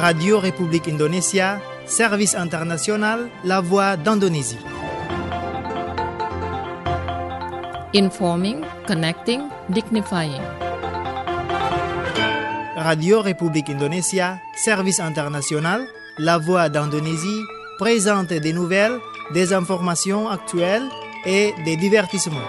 Radio République Indonésia, service international, la voix d'Indonésie. Informing, connecting, dignifying. Radio République Indonésia, service international, la voix d'Indonésie, présente des nouvelles, des informations actuelles et des divertissements.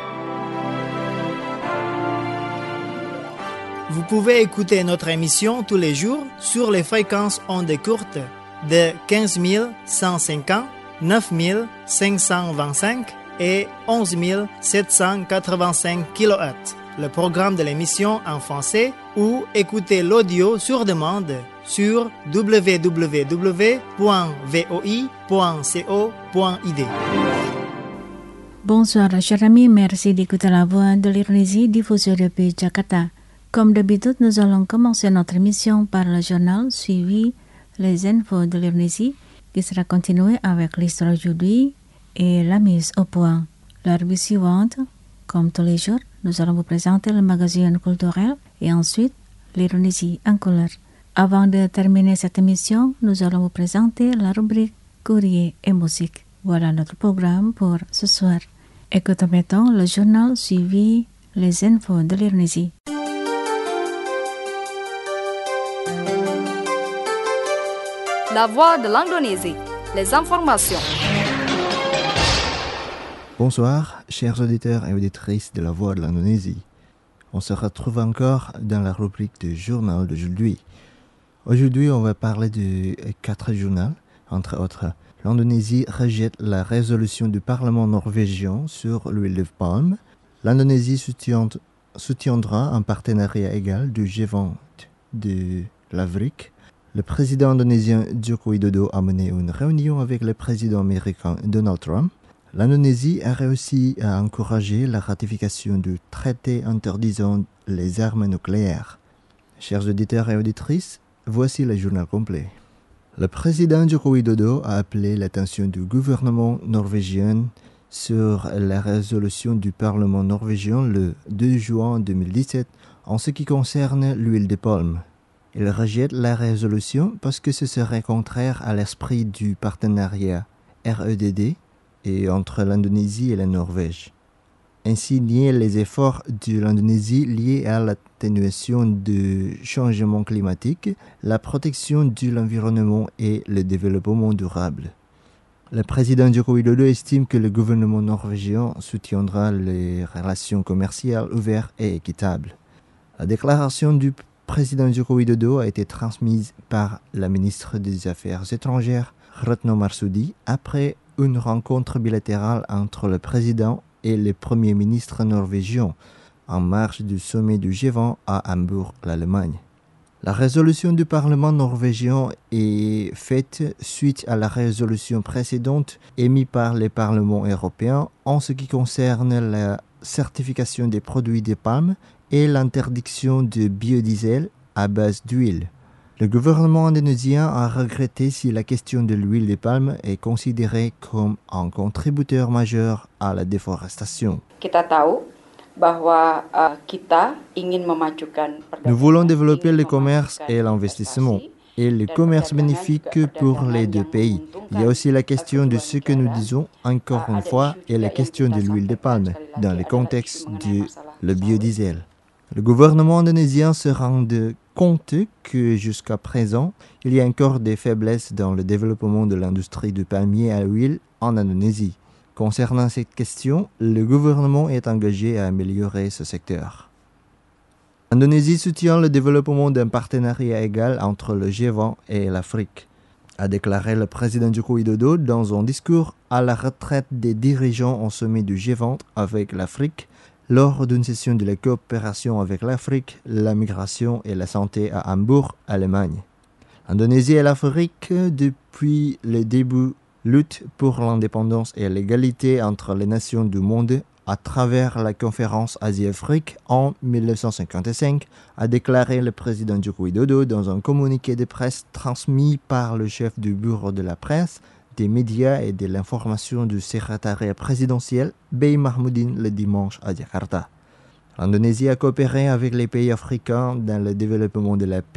Vous pouvez écouter notre émission tous les jours sur les fréquences ondes courtes de 15 150, 9 525 et 11 785 kHz. Le programme de l'émission en français ou écouter l'audio sur demande sur www.voi.co.id. Bonsoir, chers amis, merci d'écouter la voix de l'Indonésie diffusée depuis Jakarta. Comme d'habitude, nous allons commencer notre émission par le journal suivi les infos de l'Indonésie qui sera continué avec l'histoire d'aujourd'hui et la mise au point. La rubrique suivante, comme tous les jours, nous allons vous présenter le magazine culturel et ensuite l'Indonésie en couleur. Avant de terminer cette émission, nous allons vous présenter la rubrique courrier et musique. Voilà notre programme pour ce soir. Écoutons maintenant le journal suivi les infos de l'Indonésie. La voix de l'Indonésie, les informations. Bonsoir, chers auditeurs et auditrices de la voix de l'Indonésie. On se retrouve encore dans la rubrique du journal d'aujourd'hui. Aujourd'hui, on va parler de 4 journaux, entre autres. L'Indonésie rejette la résolution du Parlement norvégien sur l'huile de palme. L'Indonésie soutiendra un partenariat égal du G20 de l'Afrique. Le président indonésien Joko Widodo a mené une réunion avec le président américain Donald Trump. L'Indonésie a réussi à encourager la ratification du traité interdisant les armes nucléaires. Chers auditeurs et auditrices, voici le journal complet. Le président Joko Widodo a appelé l'attention du gouvernement norvégien sur la résolution du Parlement norvégien le 2 juin 2017 en ce qui concerne l'huile de palme. Il rejette la résolution parce que ce serait contraire à l'esprit du partenariat REDD et entre l'Indonésie et la Norvège. Ainsi nier les efforts de l'Indonésie liés à l'atténuation du changement climatique, la protection de l'environnement et le développement durable. Le président Joko Widodo estime que le gouvernement norvégien soutiendra les relations commerciales ouvertes et équitables. La déclaration du président Joko Widodo a été transmise par la ministre des Affaires étrangères, Retno Marsudi, après une rencontre bilatérale entre le président et le premier ministre norvégien en marge du sommet du G20 à Hambourg, l'Allemagne. La résolution du Parlement norvégien est faite suite à la résolution précédente émise par le Parlement européen en ce qui concerne la certification des produits de palme et l'interdiction du biodiesel à base d'huile. Le gouvernement indonésien a regretté si la question de l'huile de palme est considérée comme un contributeur majeur à la déforestation. Nous voulons développer le commerce et l'investissement, et le commerce bénéfique pour les deux pays. Il y a aussi la question de ce que nous disons, encore une fois, et la question de l'huile de palme, dans le contexte du biodiesel. Le gouvernement indonésien se rend compte que jusqu'à présent, il y a encore des faiblesses dans le développement de l'industrie du palmier à huile en Indonésie. Concernant cette question, le gouvernement est engagé à améliorer ce secteur. L'Indonésie soutient le développement d'un partenariat égal entre le G20 et l'Afrique, a déclaré le président Joko Widodo dans un discours à la retraite des dirigeants au sommet du G20 avec l'Afrique, lors d'une session de la coopération avec l'Afrique, la migration et la santé à Hambourg, Allemagne. L'Indonésie et l'Afrique, depuis le début, luttent pour l'indépendance et l'égalité entre les nations du monde à travers la conférence Asie-Afrique en 1955, a déclaré le président Joko Widodo dans un communiqué de presse transmis par le chef du bureau de la presse, des médias et de l'information du secrétariat présidentiel Bey Mahmoudine le dimanche à Jakarta. L'Indonésie a coopéré avec les pays africains dans le développement de la paix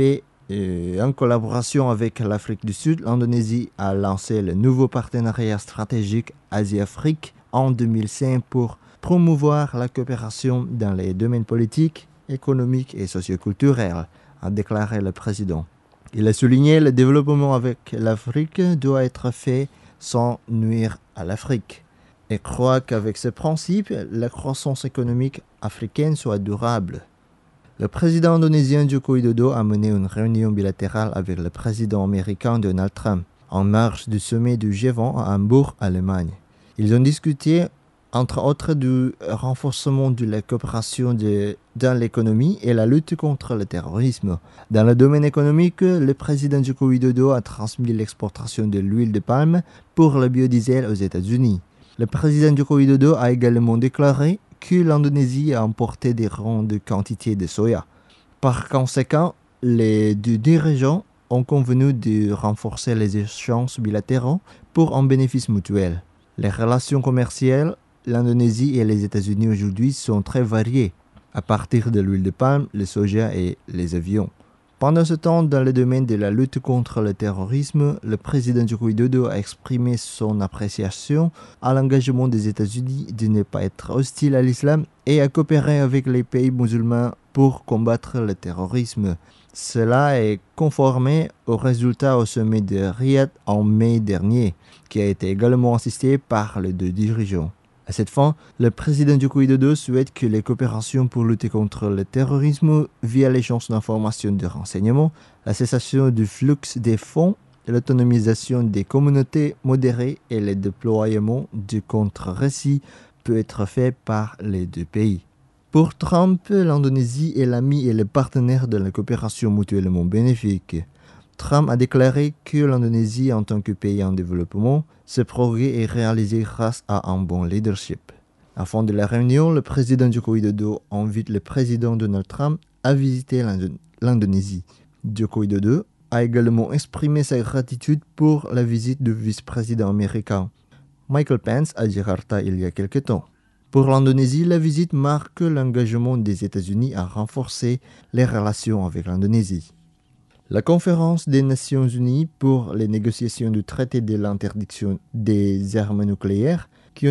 Et en collaboration avec l'Afrique du Sud, l'Indonésie a lancé le nouveau partenariat stratégique Asie-Afrique en 2005 pour promouvoir la coopération dans les domaines politiques, économiques et socioculturels, a déclaré le président. Il a souligné que le développement avec l'Afrique doit être fait sans nuire à l'Afrique et croit qu'avec ce principe, la croissance économique africaine soit durable. Le président indonésien Joko Widodo a mené une réunion bilatérale avec le président américain Donald Trump en marge du sommet du G20 à Hambourg, Allemagne. Ils ont discuté entre autres du renforcement de la coopération dans l'économie et la lutte contre le terrorisme. Dans le domaine économique, le président Joko Widodo a transmis l'exportation de l'huile de palme pour le biodiesel aux États-Unis. Le président Joko Widodo a également déclaré que l'Indonésie a importé des grandes quantités de soya. Par conséquent, les deux dirigeants ont convenu de renforcer les échanges bilatéraux pour un bénéfice mutuel. Les relations commerciales, l'Indonésie et les États-Unis aujourd'hui sont très variées, à partir de l'huile de palme, le soja et les avions. Pendant ce temps, dans le domaine de la lutte contre le terrorisme, le président Joko Widodo a exprimé son appréciation à l'engagement des États-Unis de ne pas être hostile à l'islam et à coopérer avec les pays musulmans pour combattre le terrorisme. Cela est conforme aux résultats au sommet de Riyad en mai dernier, qui a été également assisté par les deux dirigeants. À cette fin, le président Joko Widodo souhaite que les coopérations pour lutter contre le terrorisme via l'échange d'informations de renseignements, la cessation du flux des fonds, l'autonomisation des communautés modérées et le déploiement de contre-récits peut être fait par les deux pays. Pour Trump, l'Indonésie est l'ami et le partenaire de la coopération mutuellement bénéfique. Trump a déclaré que l'Indonésie, en tant que pays en développement, ce progrès est réalisé grâce à un bon leadership. À la fin de la réunion, le président Joko Widodo invite le président Donald Trump à visiter l'Indonésie. Joko Widodo a également exprimé sa gratitude pour la visite du vice-président américain Michael Pence à Jakarta il y a quelque temps. Pour l'Indonésie, la visite marque l'engagement des États-Unis à renforcer les relations avec l'Indonésie. La conférence des Nations Unies pour les négociations du traité de l'interdiction des armes nucléaires qui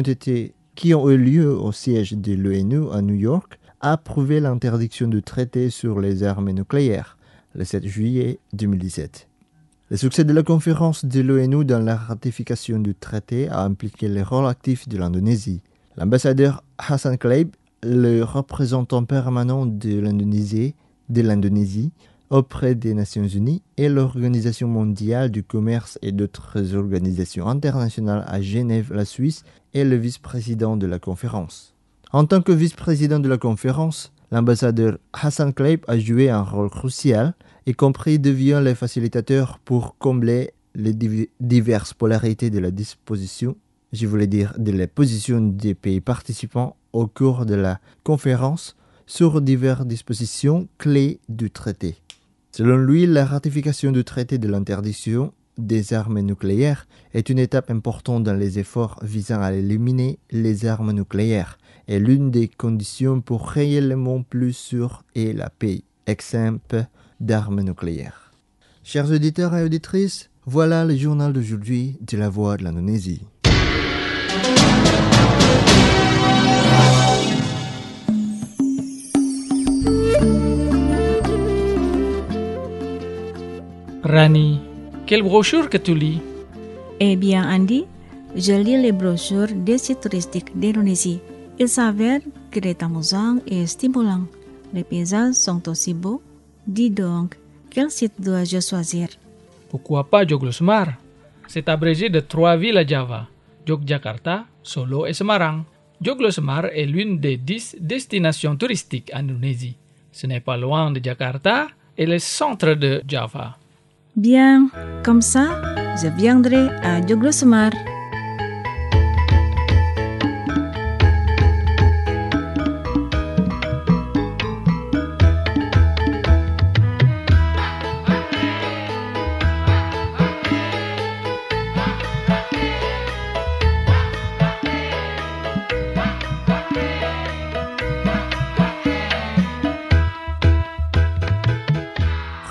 ont eu lieu au siège de l'ONU à New York a approuvé l'interdiction du traité sur les armes nucléaires le 7 juillet 2017. Le succès de la conférence de l'ONU dans la ratification du traité a impliqué le rôle actif de l'Indonésie. L'ambassadeur Hassan Kleib, le représentant permanent de l'Indonésie auprès des Nations Unies et l'Organisation mondiale du commerce et d'autres organisations internationales à Genève, la Suisse, est le vice-président de la conférence. En tant que vice-président de la conférence, l'ambassadeur Hassan Kleib a joué un rôle crucial, y compris devient le facilitateur pour combler les diverses polarités de la position des pays participants au cours de la conférence sur diverses dispositions clés du traité. Selon lui, la ratification du traité de l'interdiction des armes nucléaires est une étape importante dans les efforts visant à éliminer les armes nucléaires et l'une des conditions pour réellement plus sûr est la paix, exemple d'armes nucléaires. Chers auditeurs et auditrices, voilà le journal d'aujourd'hui de la Voix de l'Indonésie. Rani, quelle brochure que tu lis? Eh bien, Andy, je lis les brochures des sites touristiques d'Indonésie. Il s'avère qu'il est amusant et stimulant. Les paysages sont aussi beaux. Dis donc, quel site dois-je choisir? Pourquoi pas Joglosemar? C'est abrégé de 3 villes à Java, Yogyakarta, Solo et Semarang. Joglosemar est l'une des 10 destinations touristiques en Indonésie. Ce n'est pas loin de Jakarta et le centre de Java. Bien, comme ça, je viendrai à Joglosemar.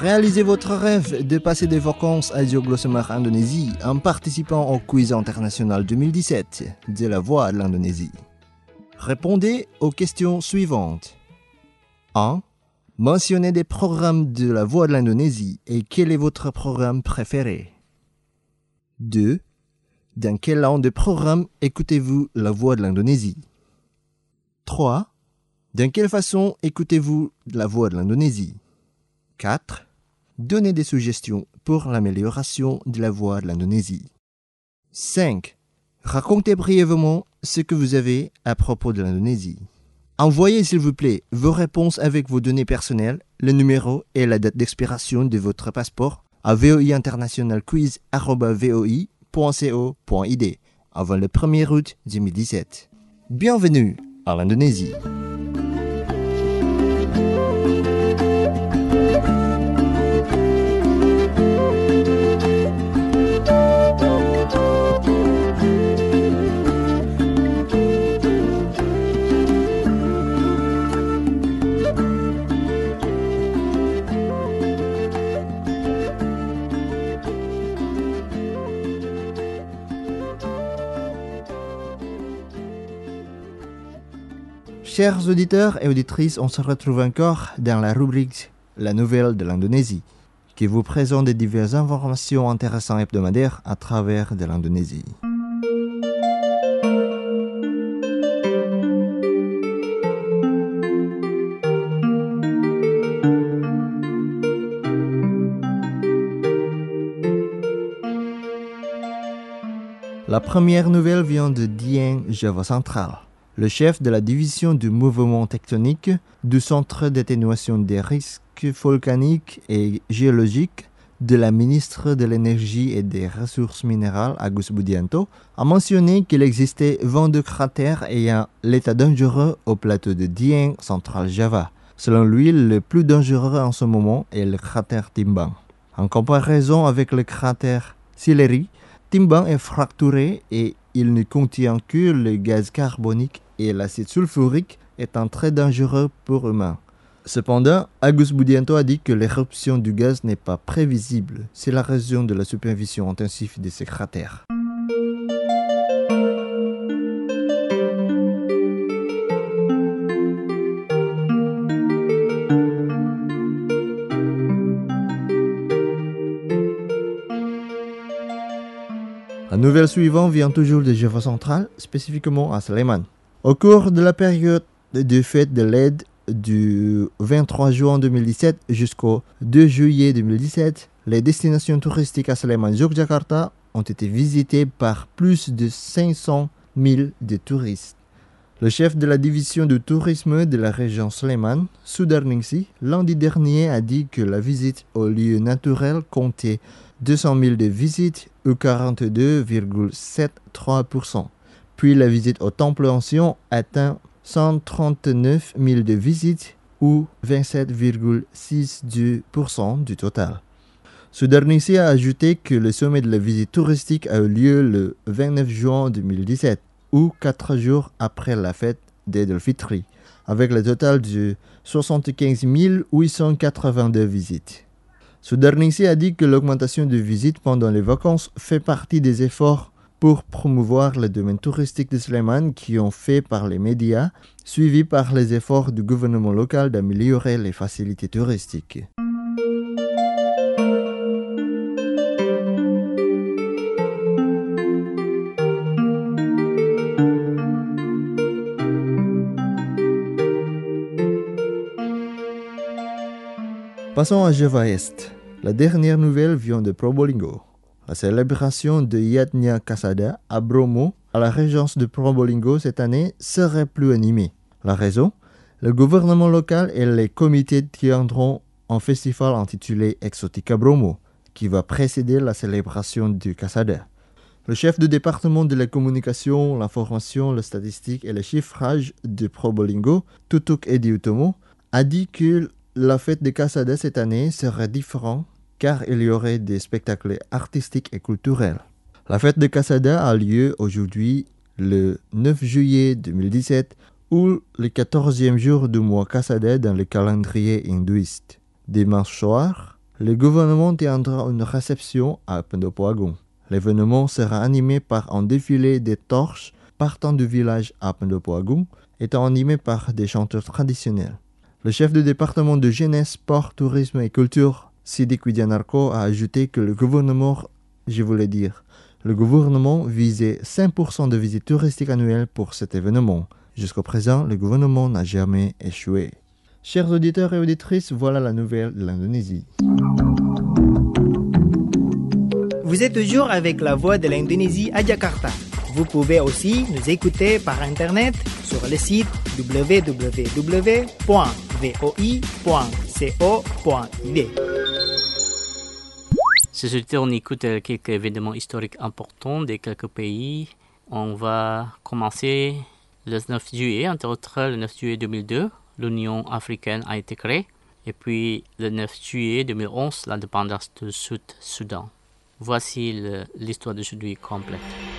Réalisez votre rêve de passer des vacances à Joglosemar, Indonésie, en participant au quiz international 2017 de la Voix de l'Indonésie. Répondez aux questions suivantes. 1. Mentionnez des programmes de la Voix de l'Indonésie et quel est votre programme préféré. 2. Dans quel genre de programme écoutez-vous la Voix de l'Indonésie. 3. Dans quelle façon écoutez-vous la Voix de l'Indonésie. 4. Donnez des suggestions pour l'amélioration de la Voix de l'Indonésie. 5. Racontez brièvement ce que vous avez à propos de l'Indonésie. Envoyez s'il vous plaît vos réponses avec vos données personnelles, le numéro et la date d'expiration de votre passeport à voiinternationalquiz@voi.co.id avant le 1er août 2017. Bienvenue à l'Indonésie. Chers auditeurs et auditrices, on se retrouve encore dans la rubrique La Nouvelle de l'Indonésie, qui vous présente des diverses informations intéressantes hebdomadaires à travers de l'Indonésie. La première nouvelle vient de Dieng, Java central. Le chef de la division du mouvement tectonique du Centre d'atténuation des risques volcaniques et géologiques de la ministre de l'Énergie et des Ressources minérales, Agus Budianto, a mentionné qu'il existait 22 cratères ayant l'état dangereux au plateau de Dieng, central Java. Selon lui, le plus dangereux en ce moment est le cratère Timbang. En comparaison avec le cratère Sileri, Timbang est fracturé et il ne contient que le gaz carbonique et l'acide sulfurique étant très dangereux pour humains. Cependant, Agus Budianto a dit que l'éruption du gaz n'est pas prévisible. C'est la raison de la supervision intensive de ces cratères. La nouvelle suivante vient toujours de Java central, spécifiquement à Sleman. Au cours de la période de fête de l'aide du 23 juin 2017 jusqu'au 2 juillet 2017, les destinations touristiques à Sleman, Yogyakarta ont été visitées par plus de 500 000 de touristes. Le chef de la division du tourisme de la région Sleman, Sudarningsih, lundi dernier a dit que la visite aux lieux naturels comptait 200 000 de visites ou 42,73%. Puis la visite au temple ancien atteint 139 000 de visites ou 27,62% du total. Sudarningsih a ajouté que le sommet de la visite touristique a eu lieu le 29 juin 2017 ou 4 jours après la fête d'Eid al-Fitri, avec le total de 75 882 visites. Sudarningsih a dit que l'augmentation de visites pendant les vacances fait partie des efforts pour promouvoir le domaine touristique de Sleman qui ont fait par les médias, suivis par les efforts du gouvernement local d'améliorer les facilités touristiques. Passons à Java Est. La dernière nouvelle vient de Probolinggo. La célébration de Yatnya Kasada à Bromo, à la régence de Probolinggo cette année, serait plus animée. La raison ? Le gouvernement local et les comités tiendront un festival intitulé Exotica Bromo, qui va précéder la célébration du Kasada. Le chef du département de la communication, l'information, la statistique et le chiffrage de Probolinggo, Tutuk Edi Utomo, a dit que la fête de Kasada cette année serait différente car il y aurait des spectacles artistiques et culturels. La fête de Kasada a lieu aujourd'hui le 9 juillet 2017 ou le 14e jour du mois Kasada dans le calendrier hindouiste. Dimanche soir, Le gouvernement tiendra une réception à Pendopo Agung. L'événement sera animé par un défilé des torches partant du village à Pendopo Agung, étant animé par des chanteurs traditionnels. Le chef du département de jeunesse, sport, tourisme et culture, Sidik Widianarko, a ajouté que le gouvernement visait 5% de visites touristiques annuelles pour cet événement. Jusqu'au présent, le gouvernement n'a jamais échoué. Chers auditeurs et auditrices, voilà la nouvelle de l'Indonésie. Vous êtes toujours avec la voix de l'Indonésie à Jakarta. Vous pouvez aussi nous écouter par Internet sur le site www.voi.co.id. Ce soir, on écoute quelques événements historiques importants de quelques pays. On va commencer le 9 juillet, entre autres le 9 juillet 2002, l'Union africaine a été créée. Et puis le 9 juillet 2011, l'indépendance du Sud-Soudan. Voici l'histoire d'aujourd'hui complète.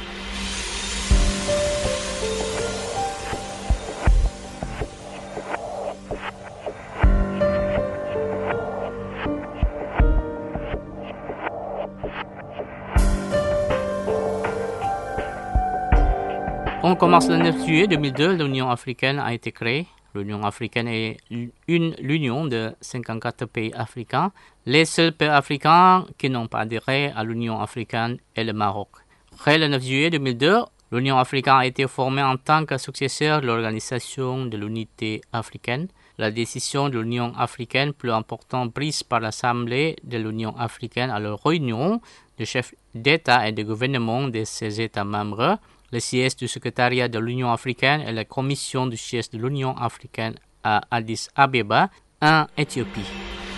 On commence le 9 juillet 2002, l'Union africaine a été créée. L'Union africaine est l'union de 54 pays africains. Les seuls pays africains qui n'ont pas adhéré à l'Union africaine est le Maroc. Après le 9 juillet 2002, l'Union africaine a été formée en tant que successeur de l'Organisation de l'Unité africaine. La décision de l'Union africaine plus importante prise par l'Assemblée de l'Union africaine à leur réunion de chefs d'État et de gouvernement de ses États membres, le siège du secrétariat de l'Union africaine et la commission du siège de l'Union africaine à Addis Abeba, en Éthiopie.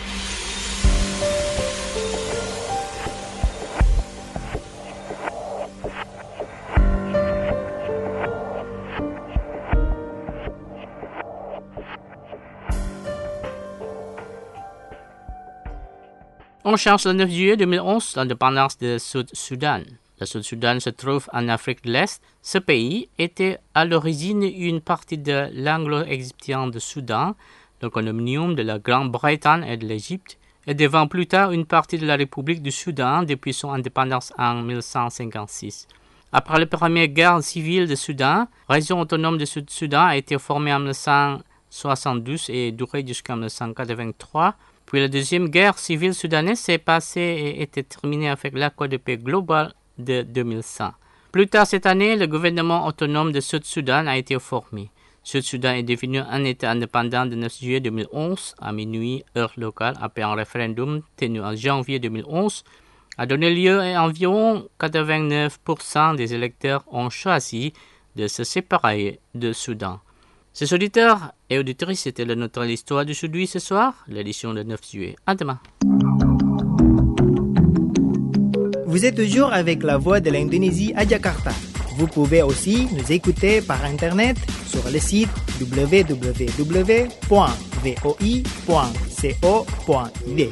On cherche le 9 juillet 2011 l'indépendance du Sud-Soudan. Le Sud-Soudan se trouve en Afrique de l'Est. Ce pays était à l'origine une partie de l'anglo-égyptien du Soudan, le condominium de la Grande-Bretagne et de l'Égypte, et devint plus tard une partie de la République du Soudan depuis son indépendance en 1956. Après la première guerre civile du Soudan, la région autonome du Sud-Soudan a été formée en 1972 et duré jusqu'en 1983. Puis la deuxième guerre civile soudanaise s'est passée et était terminée avec l'accord de paix global de 2100. Plus tard cette année, le gouvernement autonome de Sud-Soudan a été formé. Sud-Soudan est devenu un État indépendant le 9 juillet 2011 à minuit heure locale après un référendum tenu en janvier 2011 a donné lieu à environ 89% des électeurs ont choisi de se séparer du Soudan. Ces auditeurs et auditrices, c'était notre histoire d'aujourd'hui ce soir, l'édition du 9 juillet. À demain. Vous êtes toujours avec la voix de l'Indonésie à Jakarta. Vous pouvez aussi nous écouter par Internet sur le site www.voi.co.id.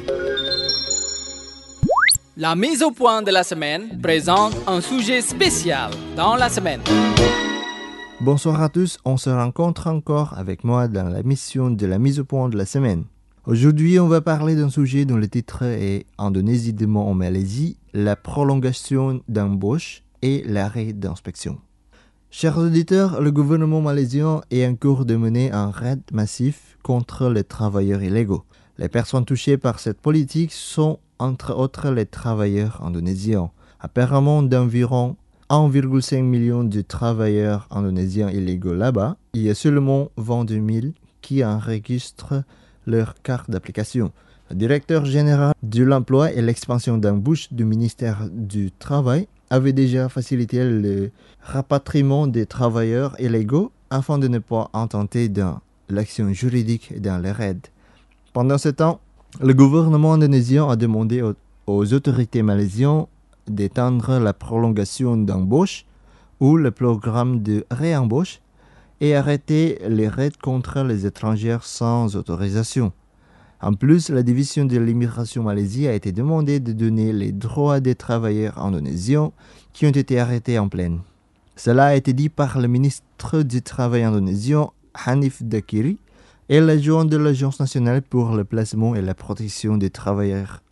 La mise au point de la semaine présente un sujet spécial dans la semaine. Bonsoir à tous, on se rencontre encore avec moi dans la mission de la mise au point de la semaine. Aujourd'hui, on va parler d'un sujet dont le titre est « Indonésie demande en Malaisie, la prolongation d'embauche et l'arrêt d'inspection ». Chers auditeurs, le gouvernement malaisien est en cours de mener un raid massif contre les travailleurs illégaux. Les personnes touchées par cette politique sont entre autres les travailleurs indonésiens. Apparemment, d'environ 1,5 million de travailleurs indonésiens illégaux là-bas, il y a seulement 22 000 qui enregistrent leur carte d'application. Le directeur général de l'emploi et l'expansion d'embauche du ministère du Travail avait déjà facilité le rapatriement des travailleurs illégaux afin de ne pas intenter dans l'action juridique dans les raids. Pendant ce temps, le gouvernement indonésien a demandé aux autorités malaisiennes d'étendre la prolongation d'embauche ou le programme de réembauche et arrêter les raids contre les étrangers sans autorisation. En plus, la division de l'immigration Malaisie a été demandée de donner les droits des travailleurs indonésiens qui ont été arrêtés en pleine. Cela a été dit par le ministre du Travail indonésien Hanif Dakiri et l'adjoint de l'Agence nationale pour le placement et la protection des travailleurs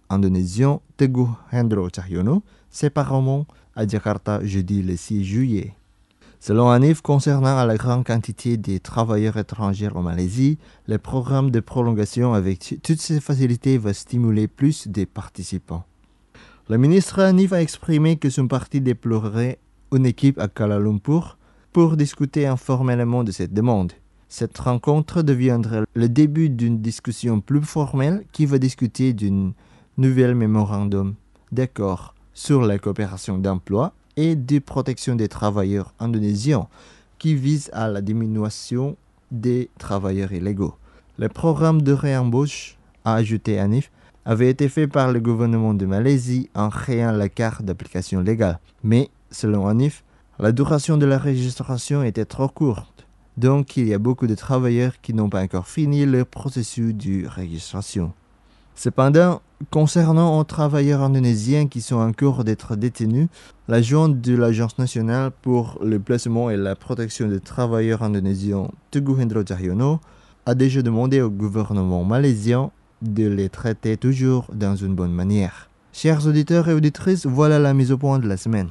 indonésien Teguh Hendro Cahyono, séparément à Jakarta jeudi le 6 juillet. Selon Hanif, concernant la grande quantité des travailleurs étrangers en Malaisie, le programme de prolongation avec toutes ces facilités va stimuler plus de participants. Le ministre Hanif a exprimé que son parti déplorerait une équipe à Kuala Lumpur pour discuter informellement de cette demande. Cette rencontre deviendra le début d'une discussion plus formelle qui va discuter d'un nouvel mémorandum d'accord sur la coopération d'emploi et de protection des travailleurs indonésiens qui vise à la diminution des travailleurs illégaux. Le programme de réembauche, a ajouté Hanif, avait été fait par le gouvernement de Malaisie en créant la carte d'application légale. Mais, selon Hanif, la duration de la registration était trop courte. Donc, il y a beaucoup de travailleurs qui n'ont pas encore fini le processus de registration. Cependant, concernant aux travailleurs indonésiens qui sont en cours d'être détenus, l'adjoint de l'Agence nationale pour le placement et la protection des travailleurs indonésiens, Teguh Hendro Cahyono, a déjà demandé au gouvernement malaisien de les traiter toujours dans une bonne manière. Chers auditeurs et auditrices, voilà la mise au point de la semaine.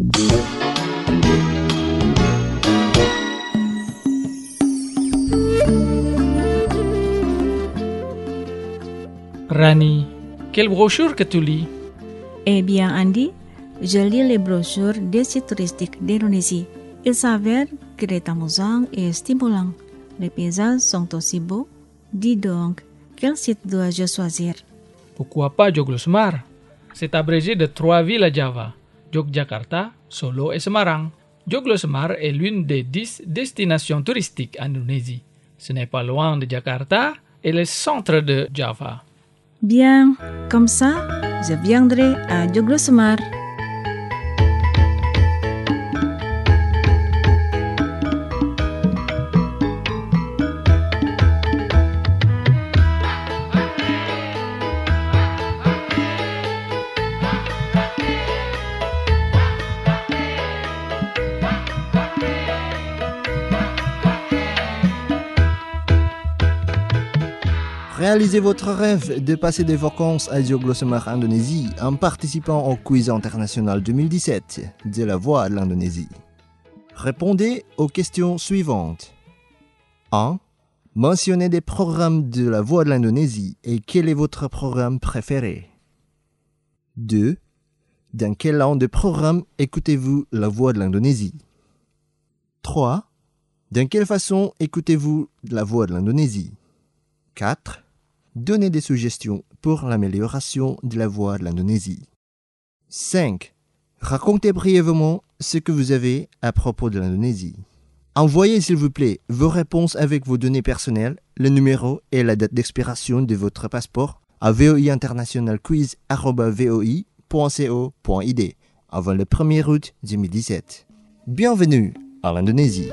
Rani, quelle brochure que tu lis? Eh bien, Andy, je lis les brochures des sites touristiques d'Indonésie. Il s'avère que c'est amusant et stimulant. Les paysages sont aussi beaux. Dis donc, quel site dois-je choisir? Pourquoi pas Joglosemar? C'est abrégé de 3 villes à Java, Yogyakarta, Solo et Semarang. Joglosemar est l'une des 10 destinations touristiques en Indonésie. Ce n'est pas loin de Jakarta et le centre de Java. Bien, comme ça, je viendrai à Joglosemar. Réalisez votre rêve de passer des vacances à Joglosemar, Indonésie, en participant au quiz international 2017 de la Voix de l'Indonésie. Répondez aux questions suivantes. 1. Mentionnez des programmes de la Voix de l'Indonésie et quel est votre programme préféré. 2. Dans quelle langue de programme écoutez-vous la Voix de l'Indonésie. 3. Dans quelle façon écoutez-vous la Voix de l'Indonésie. 4. Donnez des suggestions pour l'amélioration de la voix de l'Indonésie. 5. Racontez brièvement ce que vous avez à propos de l'Indonésie. Envoyez s'il vous plaît vos réponses avec vos données personnelles, le numéro et la date d'expiration de votre passeport à voiinternationalquiz@voi.co.id avant le 1er août 2017. Bienvenue à l'Indonésie.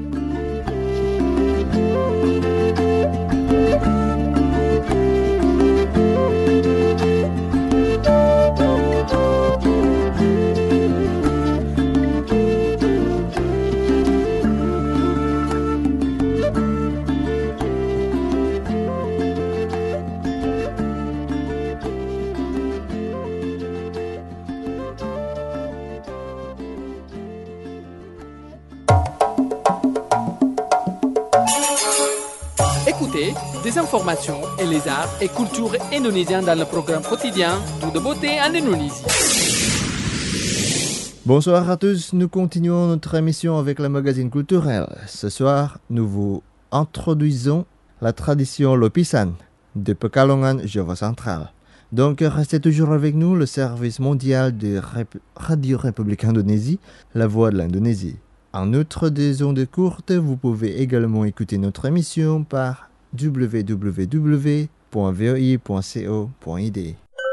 Écoutez des informations et les arts et cultures indonésiens dans le programme quotidien Tout de beauté en Indonésie. Bonsoir à tous, nous continuons notre émission avec le magazine culturel. Ce soir, nous vous introduisons la tradition Lopisan de Pekalongan, Java central. Donc, restez toujours avec nous, le service mondial de Radio République Indonésie, la Voix de l'Indonésie. En outre des ondes courtes, vous pouvez également écouter notre émission par www.voi.co.id.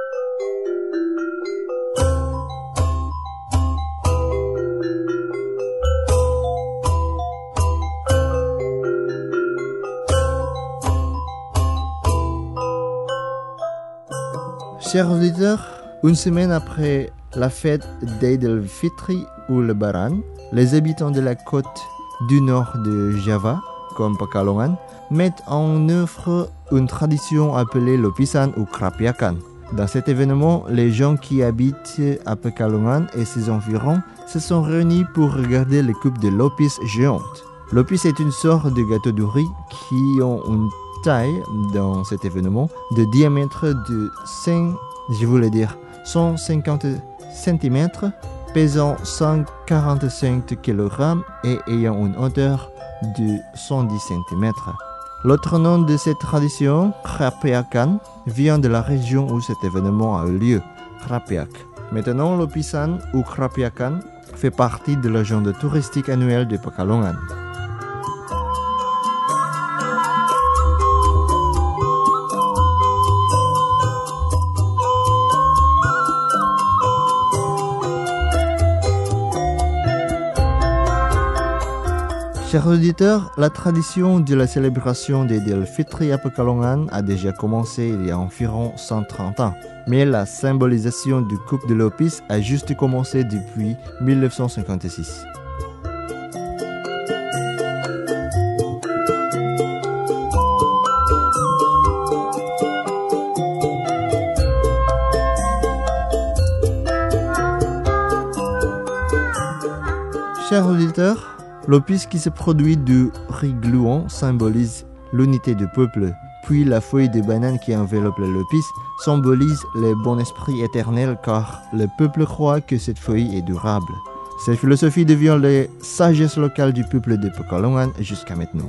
Chers auditeurs, une semaine après la fête d'Eid el-Fitri ou le Lebaran, les habitants de la côte du nord de Java, comme Pekalongan, mettent en œuvre une tradition appelée Lopisan ou Krapiakan. Dans cet événement, les gens qui habitent à Pekalongan et ses environs se sont réunis pour regarder les coupes de lopis géantes. Lopis est une sorte de gâteau de riz qui ont une taille dans cet événement de diamètre de 150 cm, pesant 145 kg et ayant une hauteur de 110 cm. L'autre nom de cette tradition, Krapiakan, vient de la région où cet événement a eu lieu, Krapiak. Maintenant, Lopisan ou Krapiakan fait partie de l'agenda touristique annuel de Pekalongan. Chers auditeurs, la tradition de la célébration des Idul Fitri à Pekalongan a déjà commencé il y a environ 130 ans. Mais la symbolisation du coupe de lopis a juste commencé depuis 1956. Chers auditeurs, l'opis qui se produit du riz gluant symbolise l'unité du peuple, puis la feuille de banane qui enveloppe le lopis symbolise le bon esprit éternel car le peuple croit que cette feuille est durable. Cette philosophie devient la sagesse locale du peuple de Pekalongan jusqu'à maintenant.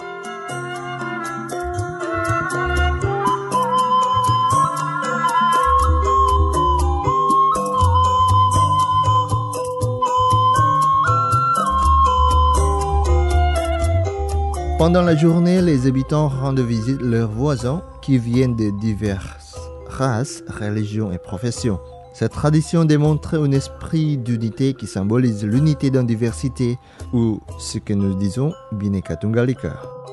Pendant la journée, les habitants rendent visite leurs voisins qui viennent de diverses races, religions et professions. Cette tradition démontre un esprit d'unité qui symbolise l'unité dans la diversité ou ce que nous disons Bhinneka Tunggal Ika.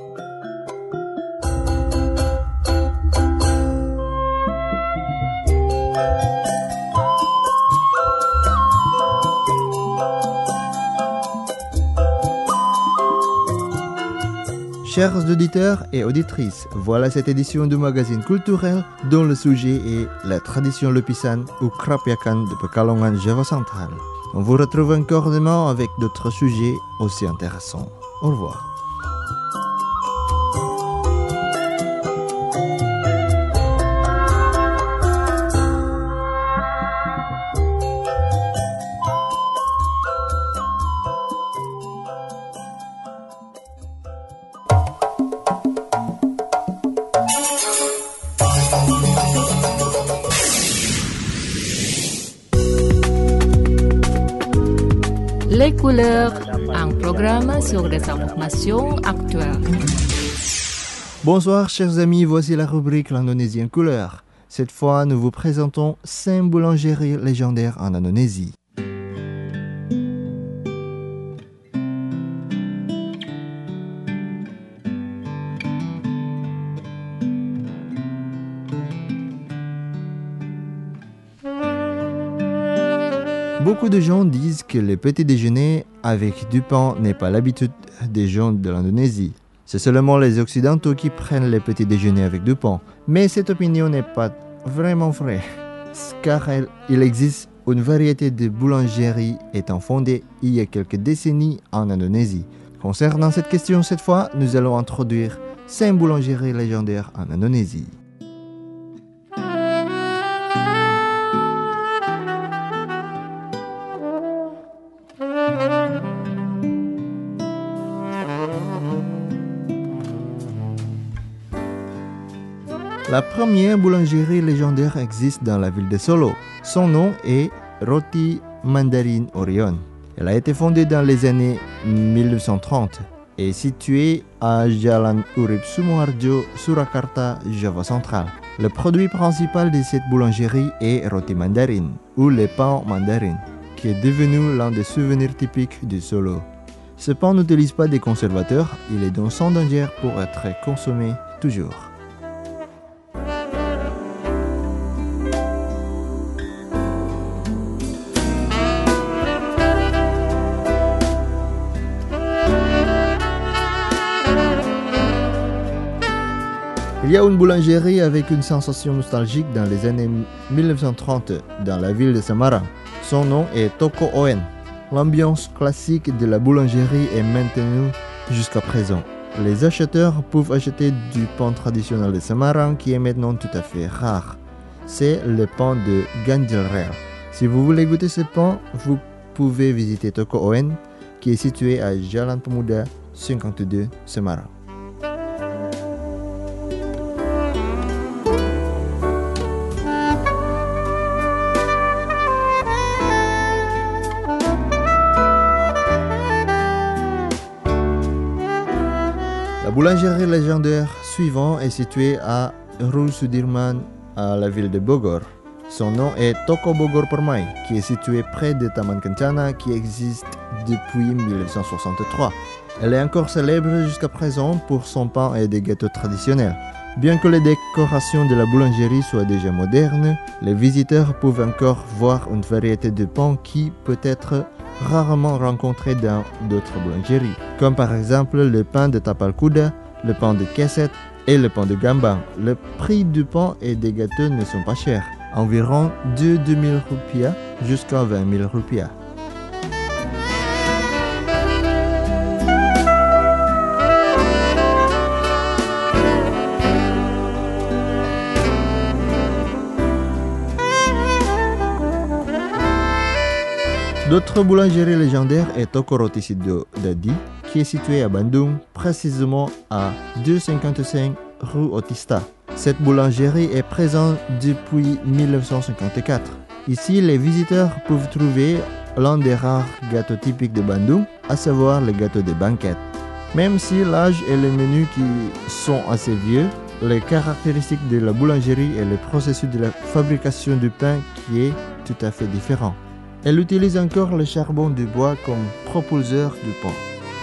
Chers auditeurs et auditrices, voilà cette édition du magazine culturel dont le sujet est la tradition Lopisan ou Krapiakan de Pekalongan, Java central. On vous retrouve encore demain avec d'autres sujets aussi intéressants. Au revoir. Les couleurs, un programme sur les informations actuelles. Bonsoir chers amis, voici la rubrique L'Indonésie en couleurs. Cette fois, nous vous présentons 5 boulangeries légendaires en Indonésie. Beaucoup de gens disent que le petit déjeuner avec du pain n'est pas l'habitude des gens de l'Indonésie. C'est seulement les Occidentaux qui prennent le petit déjeuner avec du pain. Mais cette opinion n'est pas vraiment vraie, car il existe une variété de boulangeries étant fondée il y a quelques décennies en Indonésie. Concernant cette question, cette fois, nous allons introduire 5 boulangeries légendaires en Indonésie. La première boulangerie légendaire existe dans la ville de Solo. Son nom est Roti Mandarin Orion. Elle a été fondée dans les années 1930 et est située à Jalan Urip Sumoharjo, Surakarta, Java central. Le produit principal de cette boulangerie est roti mandarin ou le pain mandarin, qui est devenu l'un des souvenirs typiques de Solo. Ce pain n'utilise pas de conservateurs, il est donc sans danger pour être consommé toujours. Il y a une boulangerie avec une sensation nostalgique dans les années 1930 dans la ville de Semarang. Son nom est Toko Oen. L'ambiance classique de la boulangerie est maintenue jusqu'à présent. Les acheteurs peuvent acheter du pain traditionnel de Semarang qui est maintenant tout à fait rare. C'est le pain de Ganjil. Si vous voulez goûter ce pain, vous pouvez visiter Toko Oen qui est situé à Jalan Pemuda 52 Semarang. La boulangerie légendaire suivante est située à Rue Sudirman, à la ville de Bogor. Son nom est Toko Bogor Permai, qui est situé près de Taman Kencana, qui existe depuis 1963. Elle est encore célèbre jusqu'à présent pour son pain et des gâteaux traditionnels. Bien que les décorations de la boulangerie soient déjà modernes, les visiteurs peuvent encore voir une variété de pains qui peut être rarement rencontrés dans d'autres boulangeries, comme par exemple le pain de tapal kuda, le pain de keset et le pain de gambang. Le prix du pain et des gâteaux ne sont pas chers, environ de 2000 rupiah jusqu'à 20 000 rupiah. D'autres boulangeries légendaires est Toko Roti Sido Dadi, qui est situé à Bandung, précisément à 255 rue Otista. Cette boulangerie est présente depuis 1954. Ici, les visiteurs peuvent trouver l'un des rares gâteaux typiques de Bandung, à savoir le gâteau de banquette. Même si l'âge et les menus qui sont assez vieux, les caractéristiques de la boulangerie et le processus de la fabrication du pain qui est tout à fait différent. Elle utilise encore le charbon de bois comme propulseur du pain.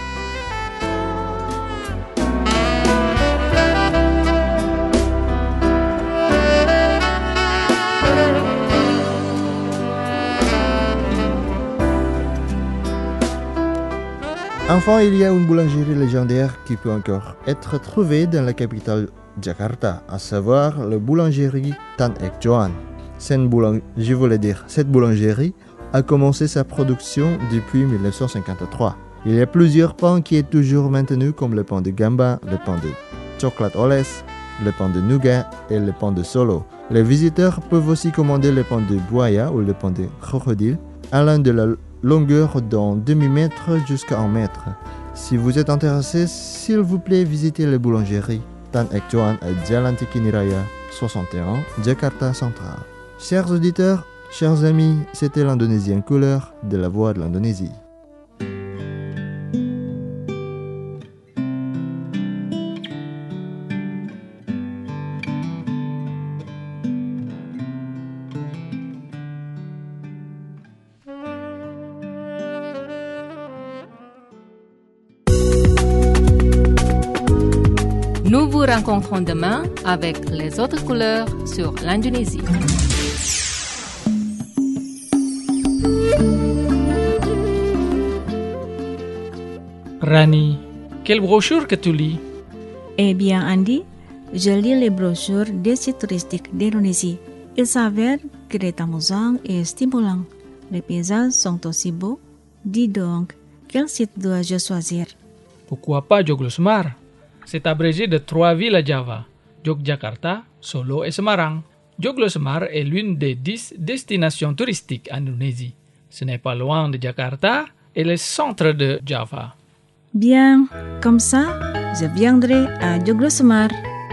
Enfin, il y a une boulangerie légendaire qui peut encore être trouvée dans la capitale Jakarta, à savoir la boulangerie Tan Ek Joan. Cette boulangerie a commencé sa production depuis 1953. Il y a plusieurs pains qui sont toujours maintenus comme le pain de gamba, le pain de chocolat oles, le pain de nougat et le pain de solo. Les visiteurs peuvent aussi commander le pain de buaya ou le pain de crocodile, allant de la longueur d'un demi-mètre jusqu'à 1 mètre. Si vous êtes intéressé, s'il vous plaît, visitez la boulangerie Tan Ek Joan à Jalan Tikini Raya 61, Jakarta Central. Chers auditeurs, chers amis, c'était l'Indonésie en couleur de la voix de l'Indonésie. Nous vous rencontrons demain avec les autres couleurs sur l'Indonésie. Rani, quelle brochure que tu lis? Eh bien, Andy, je lis les brochures des sites touristiques d'Indonésie. Il s'avère que est amusant et stimulant. Les paysages sont aussi beaux. Dis donc, quel site dois-je choisir? Pourquoi pas Joglosemar? C'est abrégé de 3 villes à Java, Yogyakarta, Solo et Semarang. Joglosemar est l'une des 10 destinations touristiques en Indonésie. Ce n'est pas loin de Jakarta et le centre de Java. Bien, comme ça, je viendrai à Joglosemar.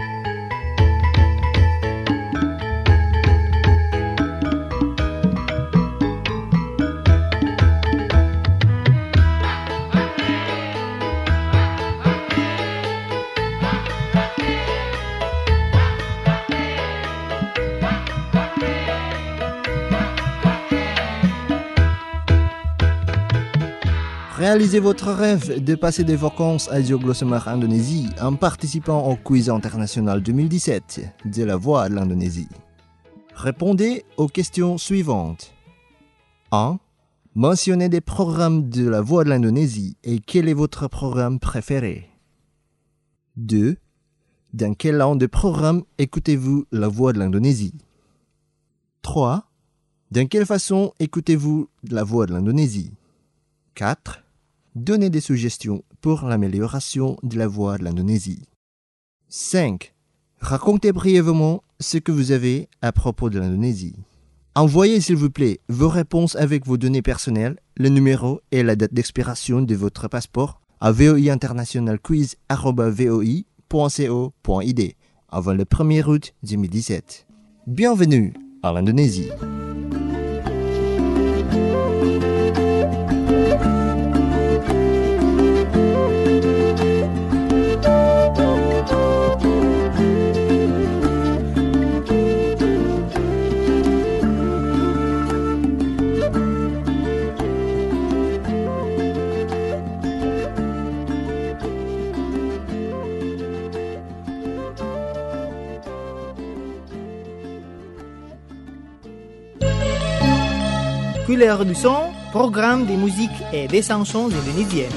Réalisez votre rêve de passer des vacances à Joglosemar, Indonésie, en participant au quiz international 2017 de la Voix de l'Indonésie. Répondez aux questions suivantes. 1. Mentionnez des programmes de la Voix de l'Indonésie et quel est votre programme préféré. 2. Dans quelle langue de programme écoutez-vous la voix de l'Indonésie? 3. Dans quelle façon écoutez-vous la voix de l'Indonésie? 4. Donnez des suggestions pour l'amélioration de la voix de l'Indonésie. 5. Racontez brièvement ce que vous avez à propos de l'Indonésie. Envoyez s'il vous plaît vos réponses avec vos données personnelles, le numéro et la date d'expiration de votre passeport à voiinternationalquiz@voi.co.id avant le 1er août 2017. Bienvenue à l'Indonésie. Couleur du son, programme de musique et des chansons indonésiennes.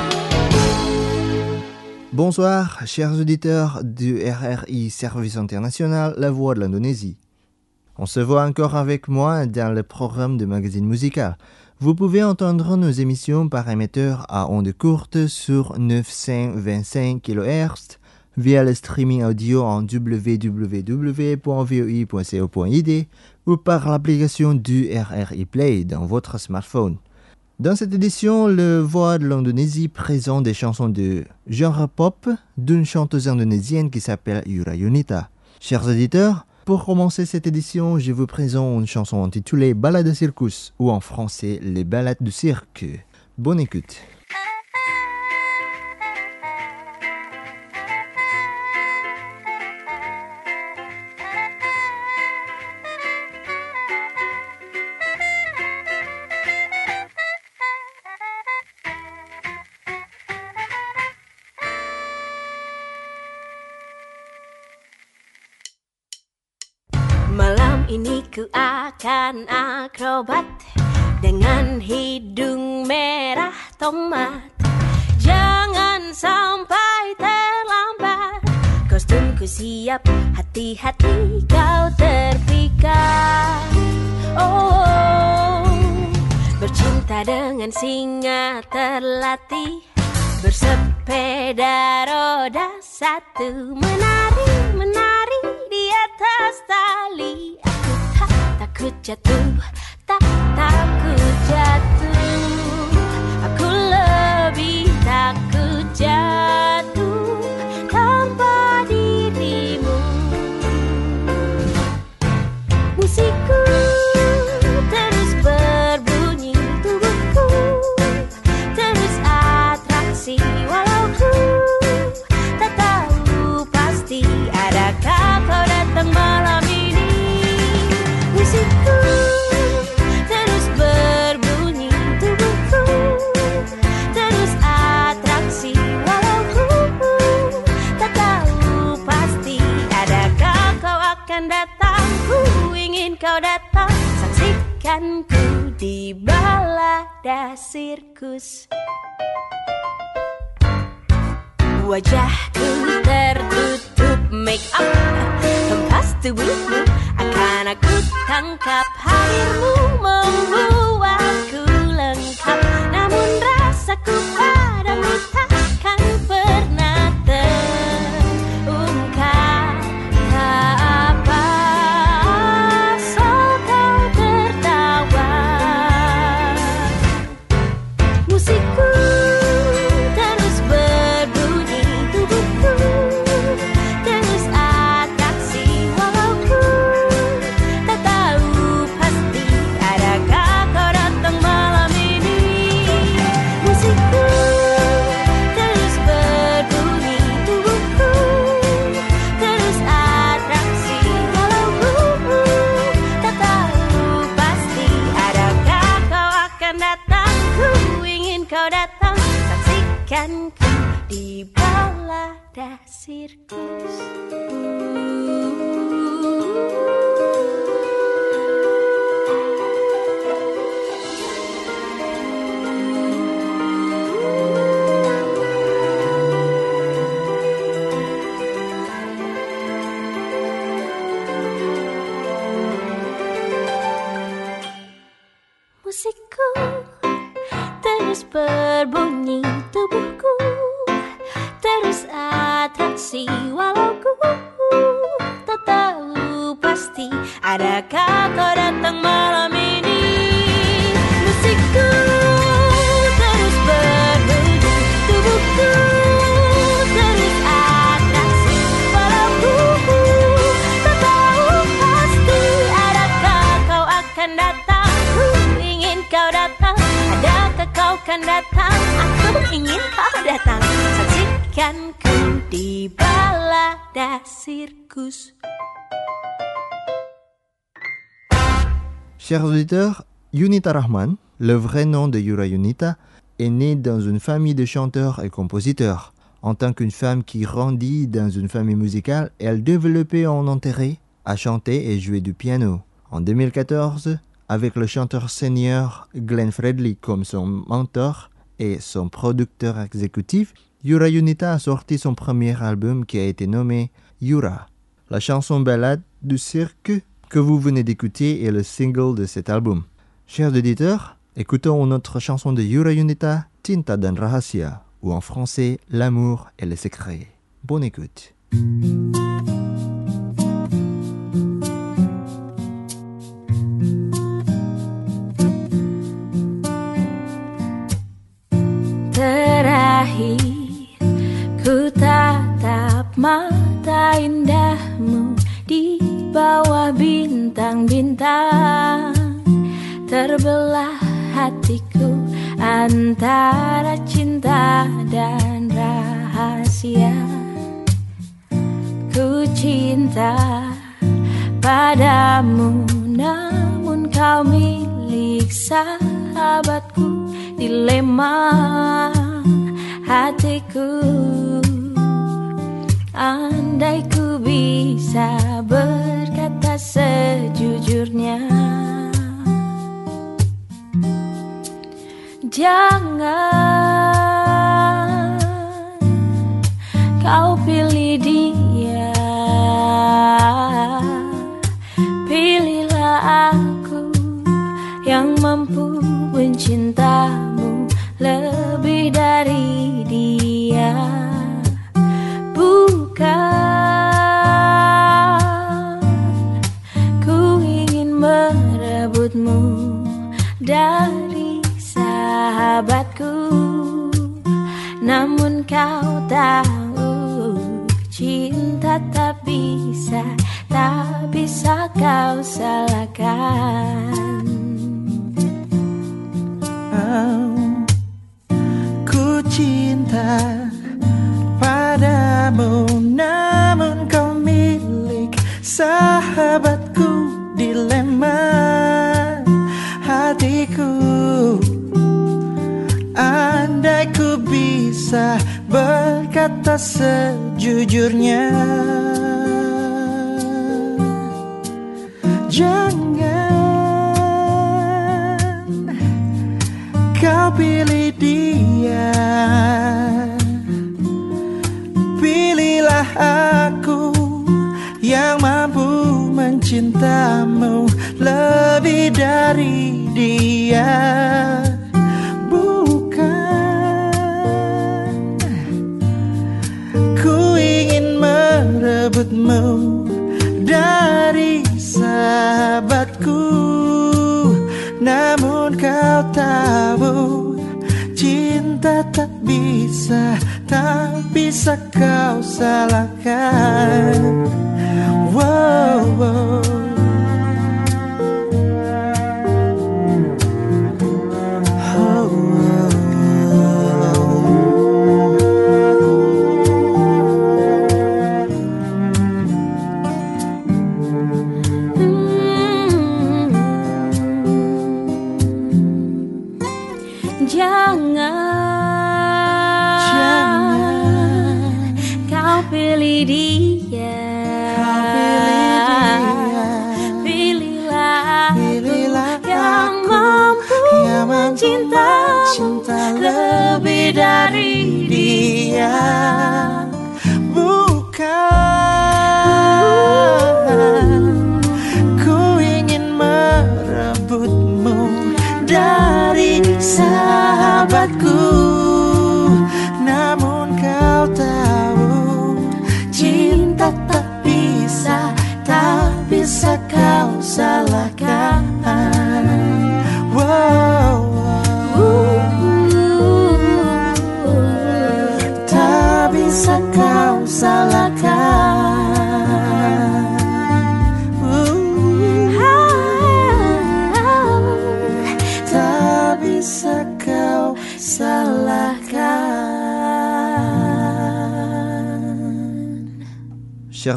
Bonsoir, chers auditeurs du RRI Service International La Voix de l'Indonésie. On se voit encore avec moi dans le programme de magazine musical. Vous pouvez entendre nos émissions par émetteur à ondes courtes sur 925 kHz via le streaming audio en www.voi.co.id ou par l'application du RRI Play dans votre smartphone. Dans cette édition, le Voix de l'Indonésie présente des chansons de genre pop d'une chanteuse indonésienne qui s'appelle Yura Yunita. Chers auditeurs, pour commencer cette édition, je vous présente une chanson intitulée Ballade de circus ou en français Les Ballades du cirque. Bonne écoute. Malam ini ku akan akrobat dengan hidung merah tomat. Jangan sampai terlambat, kostumku siap, hati-hati kau terpikat. Oh, bercinta dengan singa terlatih, bersepeda roda satu, menari di atas tali. Aku tak takut jatuh, tak takut jatuh. Aku lebih takut jatuh tanpa dirimu. Musikku terus berbunyi, tubuhku terus atraksi, walau ku tak tahu pasti adakah kau datang malam ini. Musikku terus berbunyi, tubuhku terus atraksi, walau ku tak tahu pasti adakah kau akan datang. Ku ingin kau datang, saksikan ku di balada sirkus. Wajahku tertutup make up, hempas tubuhmu akan aku tangkap. Hadirmu membuatku lengkap, namun rasaku padamu takkan pernah terungkap. Tak apa asal kau tertawa. Musikku terus berbunyi, tubuhku terus atraksi, walau ku tak tahu pasti adakah kau datang malam ini. Musikku terus berbunyi, tubuhku terus atraksi, walau ku tak tahu pasti adakah kau akan datang. Ku ingin kau datang, saksikan ku di balada sirkus. walau ku tak tahu pasti adakah kau datang malam ini. Musikku terus berbunyi, tubuhku terus atraksi, walau ku tak tahu pasti adakah kau akan datang. Ku ingin kau datang, adakah kau akan datang? Aku ingin kau datang, saksikan ku di balada sirkus. Chers auditeurs, Yunita Rahman, le vrai nom de Yura Yunita, est née dans une famille de chanteurs et compositeurs. En tant qu'une femme qui grandit dans une famille musicale, elle développait en intérêt à chanter et jouer du piano. En 2014, avec le chanteur senior Glenn Fredly comme son mentor et son producteur exécutif, Yura Yunita a sorti son premier album qui a été nommé Yura. La chanson ballade du cirque que vous venez d'écouter est le single de cet album. Chers auditeurs, écoutons une autre chanson de Yura Yunita, Cinta dan Rahasia, ou en français, L'amour et le secret. Bonne écoute. Terakhir ku tatap mata indahmu di bawah bintang-bintang, terbelah hatiku antara cinta dan rahasia. Ku cinta padamu, namun kau milik sahabatku. Dilema hatiku, andai ku bisa berkata sejujurnya. Jangan kau pilih dia, pilihlah aku yang mampu mencintamu lebih dari dia. Bukan ku ingin merebutmu dari sahabatku, namun kau tahu cinta tak bisa kau salahkan. Ku cinta padamu, namun kau milik sahabatku. Dilema hatiku, andai ku bisa berkata sejujurnya. Jangan kau pilih dia, pilihlah aku yang mampu mencintamu lebih dari dia. Bukan ku ingin merebutmu dari sahabatku, namun kau tahu cinta tak bisa kau salahkan. Wow, wow. Cinta lebih dari dia. Bukan ku ingin merebutmu dari sahabatku, namun kau tahu cinta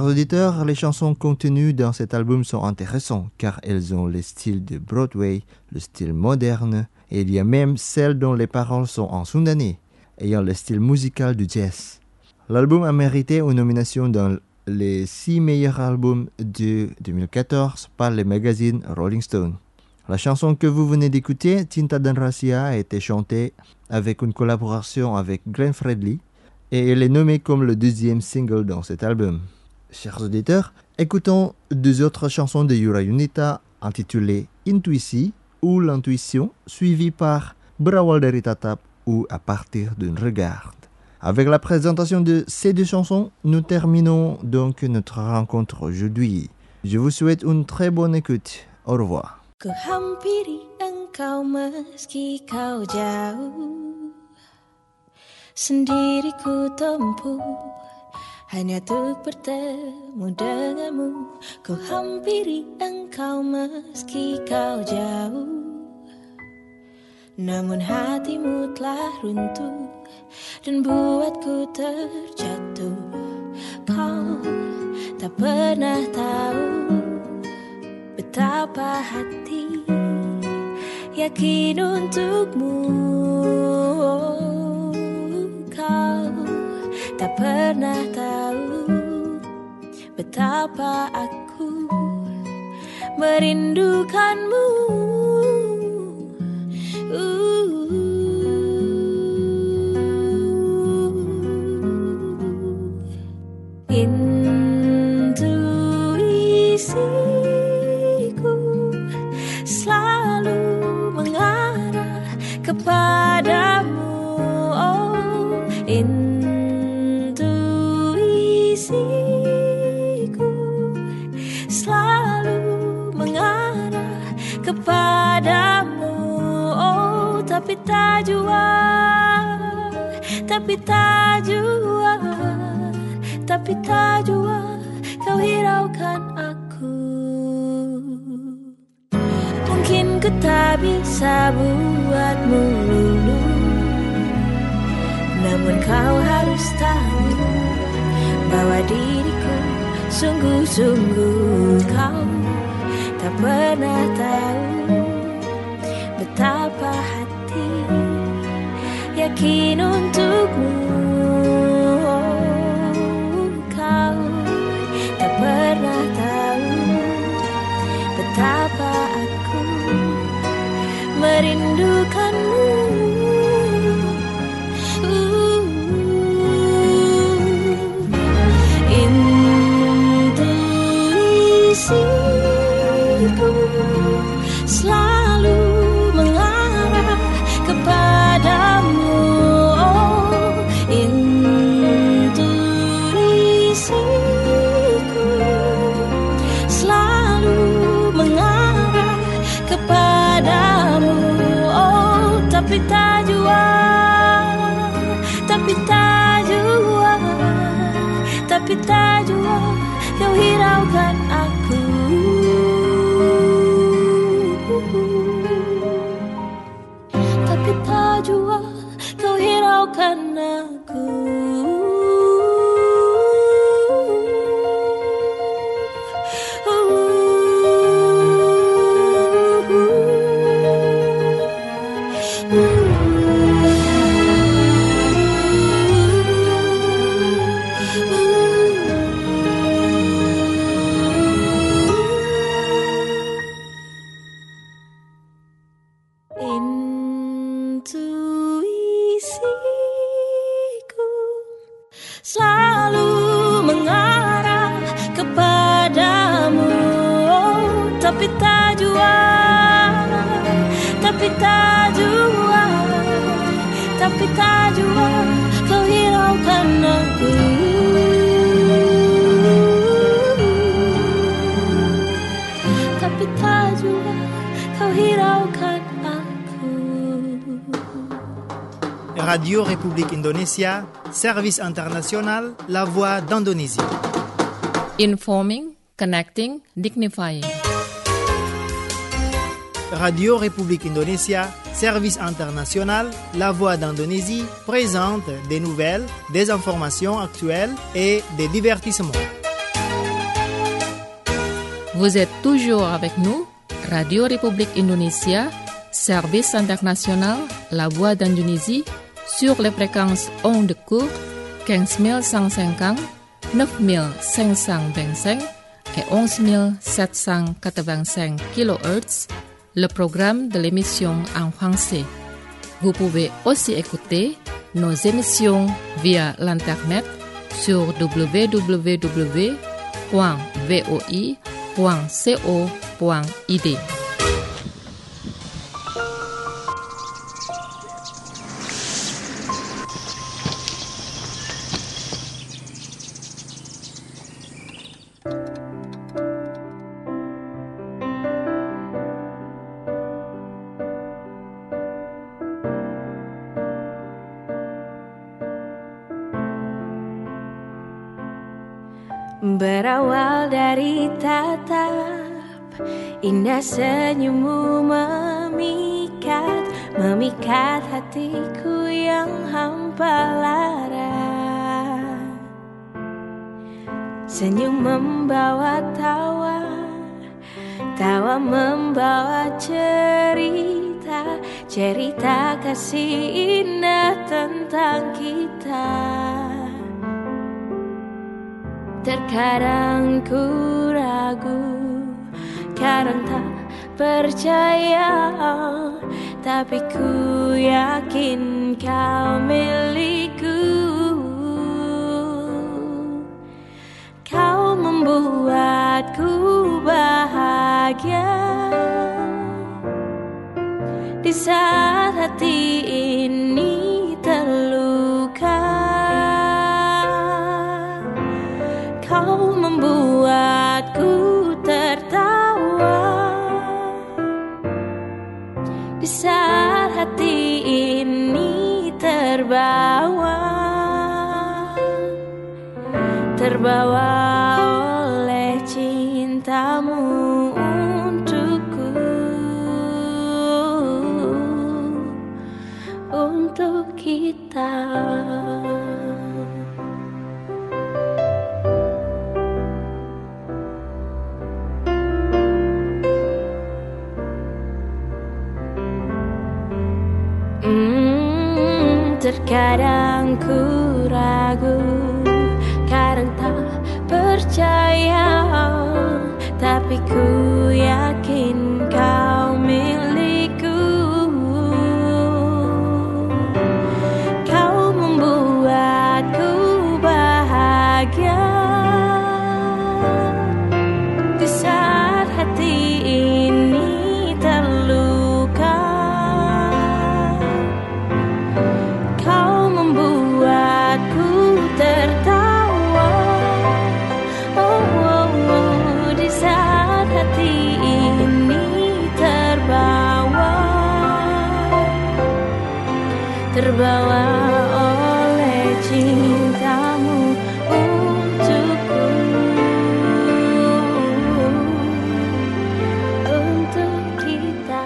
Chers auditeurs, les chansons contenues dans cet album sont intéressantes car elles ont le style de Broadway, le style moderne, et il y a même celles dont les paroles sont en sundanais, ayant le style musical du jazz. L'album a mérité une nomination dans les 6 meilleurs albums de 2014 par le magazine Rolling Stone. La chanson que vous venez d'écouter, Cinta dan Rahasia, a été chantée avec une collaboration avec Glenn Fredly et elle est nommée comme le 2e single dans cet album. Chers auditeurs, écoutons 2 autres chansons de Yura Yunita intitulées Intuisi ou L'intuition, suivie par Berawal dari Tatap ou À partir d'un regard. Avec la présentation de ces 2 chansons, nous terminons donc notre rencontre aujourd'hui. Je vous souhaite une très bonne écoute. Au revoir. Ku hampiri engkau meski kau jauh, sendiri ku tempuh hanya untuk bertemu denganmu. Ku hampiri engkau meski kau jauh, namun hatimu telah runtuh dan buatku terjatuh. Kau tak pernah tahu betapa hati yakin untukmu. Kau tak pernah tahu betapa aku merindukanmu. Intuisiku selalu mengarah kepadamu. Oh, intuisiku selalu mengarah kepadamu. Oh, tapi tak jua, tapi tak jua, tapi tak jua kau hiraukan aku. Mungkin ku tak bisa buatmu luluh, namun kau harus tahu bahwa diriku sungguh-sungguh. Kau tak pernah tahu betapa hati yakin untukmu. Kau tak pernah tahu betapa aku merindukanmu. Intuisiku selalu mengarah kepadamu. Oh, intuisiku selalu mengarah kepadamu. Oh, tapi tak jua, tapi tak jua, tapi tak jua kau hiraukan aku. Tapi tak jua kau hiraukan aku. Intuisiku selalu mengarah kepadamu. Oh, tapi tak jua, tapi tak jua, tapi tak jua kau hiraukan aku. Tapi tak jua kau hiraukan aku. Radio République Indonésia, Service International, La Voix d'Indonésie. Informing, connecting, dignifying. Radio République Indonésia, Service International, La Voix d'Indonésie présente des nouvelles, des informations actuelles et des divertissements. Vous êtes toujours avec nous, Radio République Indonésia, Service international, La Voix d'Indonésie, sur les fréquences ondes courtes 15150, 9525 et 11785 kHz, le programme de l'émission en français. Vous pouvez aussi écouter nos émissions via l'internet sur www.voi.co.id. Berawal dari tatap indah senyummu memikat hatiku yang hampa lara. Senyum membawa tawa, tawa membawa cerita, cerita kasih indah tentang kita. Terkadang ku ragu, kadang tak percaya, tapi ku yakin kau milikku. Kau membuatku bahagia di saat hati ini terluka. Kau membuatku tertawa di saat hati ini terbawa oleh cintamu untukku, untuk kita. Terkadang ku ragu, kadang tak percaya, tapi ku yakin kau milikku. Kau membuatku bahagia di saat hati ini terluka. Kau membuatku tertawa, di saat hati ini terbawa oleh cintamu untukku, untuk kita.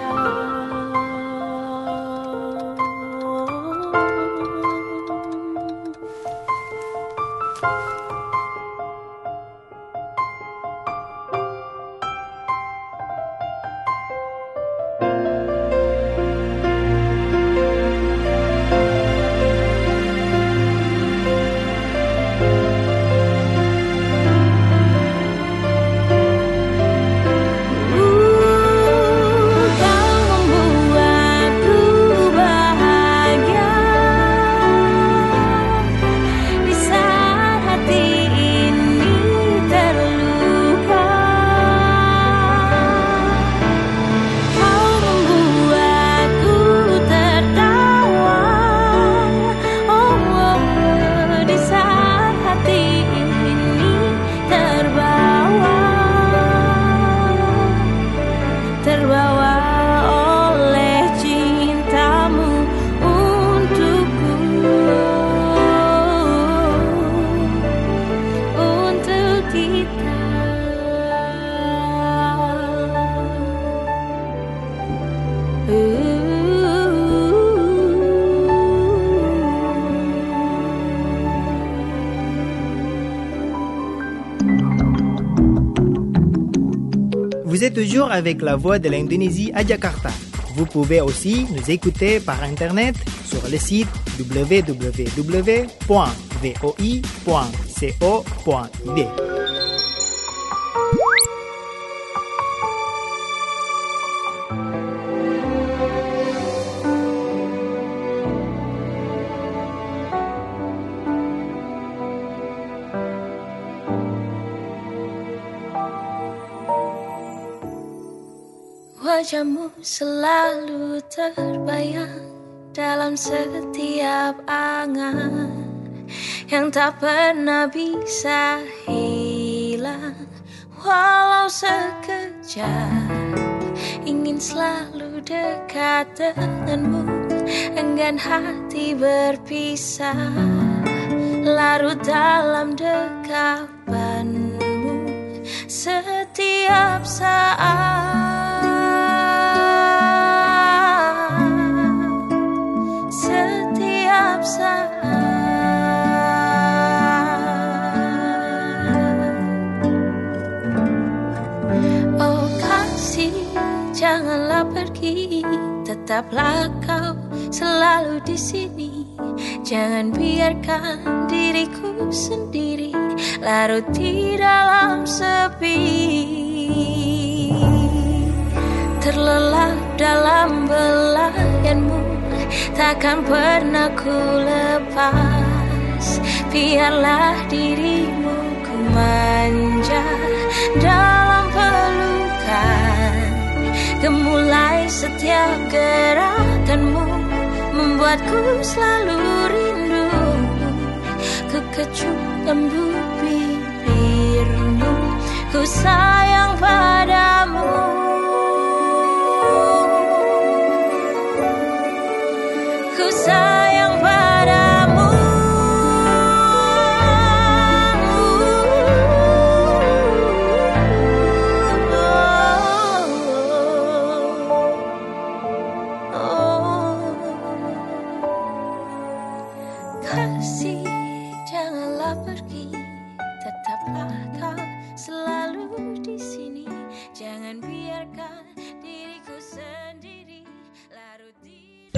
Vous êtes toujours avec la voix de l'Indonésie à Jakarta. Vous pouvez aussi nous écouter par Internet sur le site www.voi.co.id. Wajahmu selalu terbayang dalam setiap angan yang tak pernah bisa hilang. Walau sekejap ingin selalu dekat denganmu, enggan hati berpisah, larut dalam dekapanmu setiap saat. Oh kasih, janganlah pergi, tetaplah kau selalu di sini. Jangan biarkan diriku sendiri larut di dalam sepi, terlelap dalam belayanmu, takkan pernah ku lepas. Biarlah dirimu ku manja dalam pelukan, gemulai setiap gerakanmu, membuatku selalu rindu. Ku kecup lembut bibirmu, ku sayang padamu. Ku sayang padamu. Kasih, janganlah pergi, tetaplah kau selalu di sini. Jangan biarkan diriku sendiri larut di.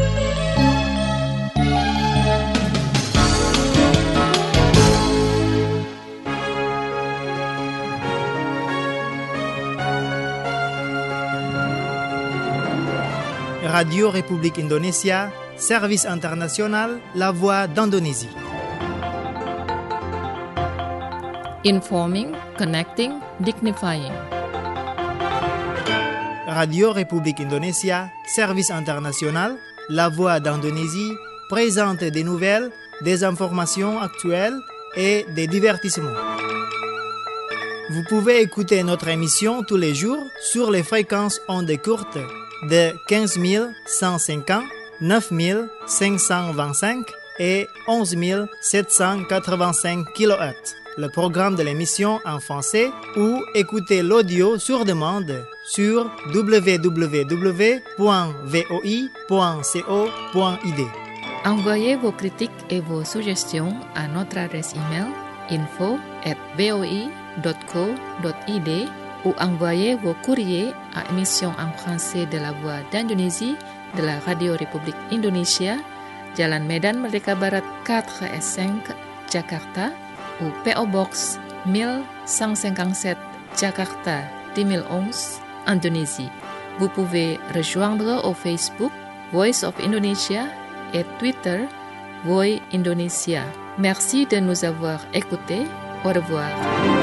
Radio République Indonésia, Service international, La Voix d'Indonésie. Informing, connecting, dignifying. Radio République Indonésia, Service international, La Voix d'Indonésie présente des nouvelles, des informations actuelles et des divertissements. Vous pouvez écouter notre émission tous les jours sur les fréquences ondes courtes de 15 150, 9 525 et 11 785 kHz. Le programme de l'émission en français ou écoutez l'audio sur demande sur www.voi.co.id. Envoyez vos critiques et vos suggestions à notre adresse email info@voi.co.id ou envoyez vos courriers à émission en français de la Voix d'Indonésie de la Radio République Indonésia, Jalan Medan Merdeka Barat 4S5, Jakarta, ou PO Box 1157, Jakarta 2011, Indonésie. Vous pouvez rejoindre au Facebook Voice of Indonesia et Twitter Voi Indonesia. Merci de nous avoir écoutés. Au revoir.